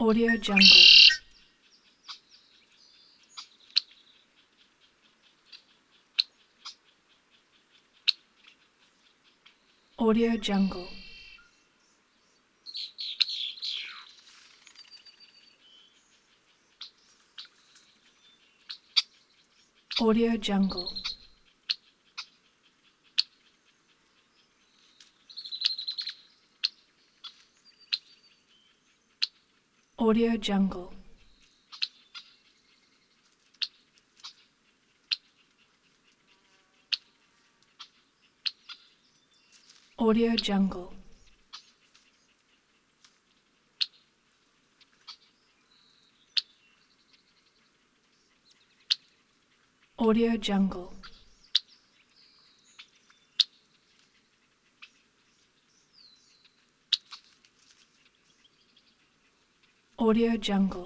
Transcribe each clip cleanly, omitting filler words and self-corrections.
Audio Jungle. Audio Jungle. Audio Jungle. Audio Jungle. Audio Jungle. Audio Jungle. Audio Jungle.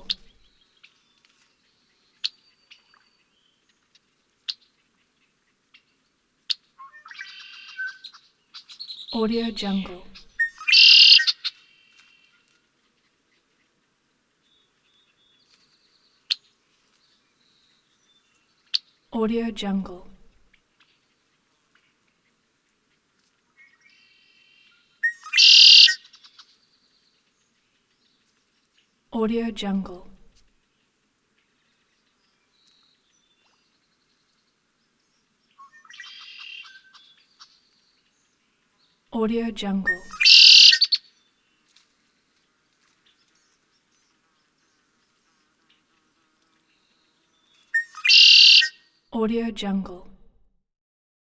Audio Jungle. Audio Jungle. Audio Jungle. Audio Jungle. Audio Jungle.